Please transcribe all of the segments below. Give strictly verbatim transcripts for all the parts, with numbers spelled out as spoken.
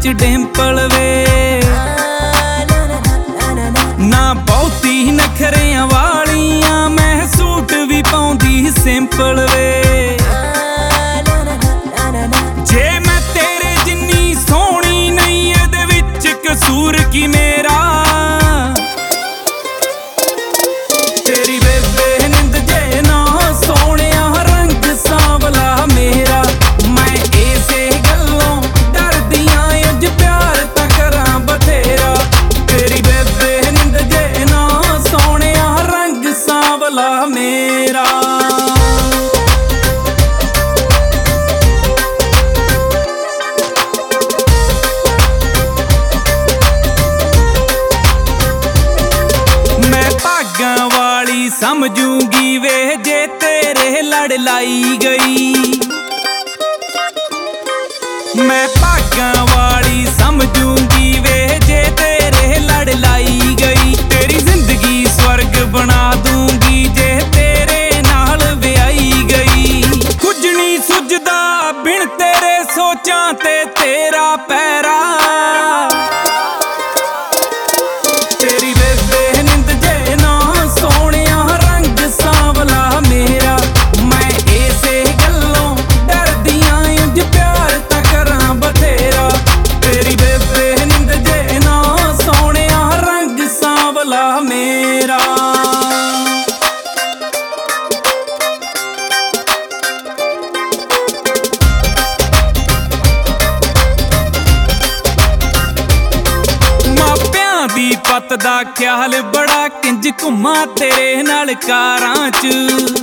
च डिंपल वे ना बहुती नखरियां वालियां मैं सूट भी पाउंदी सिंपल वे जे मैं तेरे जिन्नी सोहनी नहीं इहदे विच कसूर की मेरा तेरी बेबे निंद जे ना सोहणिया रंग सांवला मेरा मैं इसे गल्लों डरदियां अज प्यार तां करां बथेरा तेरी बेबे निंद जे ना सोहणिया रंग सांवला मेरा समझूंगी वे जे तेरे लड़ लाई गई मैं भागां वाली समझूंगी वे जे तेरे लड़ लाई गई तेरी जिंदगी स्वर्ग बना दूंगी जे तेरे नाल व्याई गई कुछ नहीं सुझदा बिन तेरे सोचां ते तेरा पैरा तेरी बेबे निंद जे ना सोहणिया रंग सांवला मेरा मैं इसे गल्लों डरदियां अज प्यार तां करां बथेरा तेरी बेबे निंद जे ना सोहणिया रंग सांवला मेरा दी पत दा ख्याल बड़ा किंज घुमा तेरे नाल कारां च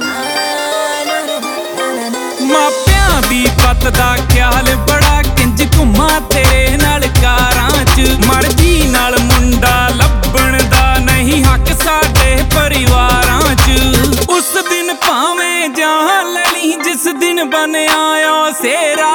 मापियां दी पत दा ख्याल बड़ा किंज घुमा तेरे नाल कारां च मर्जी नाल मुंडा लभण दा नहीं हक साडे परिवारां च उस दिन भावें जान लली जिस दिन बन आया सेरा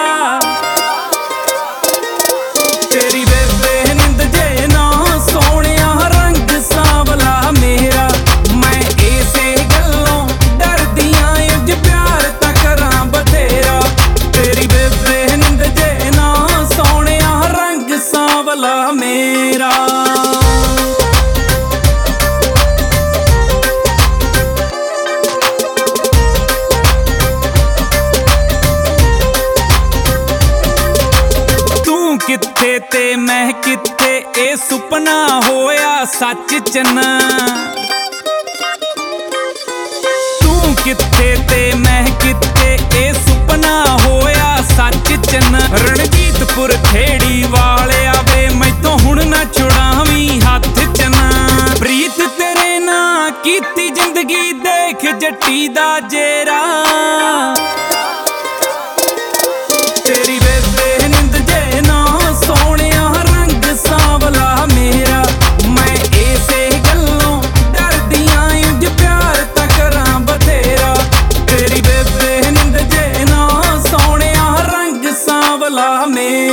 तेरी बेबे निंद जे ना सोहणिया रंग सांवला मेरा मैं इसे गल्लों डरदियां अज प्यार तां करां बथेरा तेरी बेबे निंद जे ना सोहणिया रंग सांवला मेरा कित्थे ते मैं कित्थे ए सुपना होया सच च ना तू कित्थे ते मैं कित्थे ए सुपना होया सच च ना रणजीतपुर खेड़ी वाले आवे मैथों हुण ना छुड़ावी हथ च ना प्रीत तेरे ना कीती जिंदगी देख जट्टी दा जेरा तेरी बेबे निंद जे ना सोहणिया रंग सांवला मेरा मैं इसे गल्लों डरदियां अज प्यार तां करां बथेरा तेरी बेबे निंद जे ना सोहणिया रंग सांवला मेरा।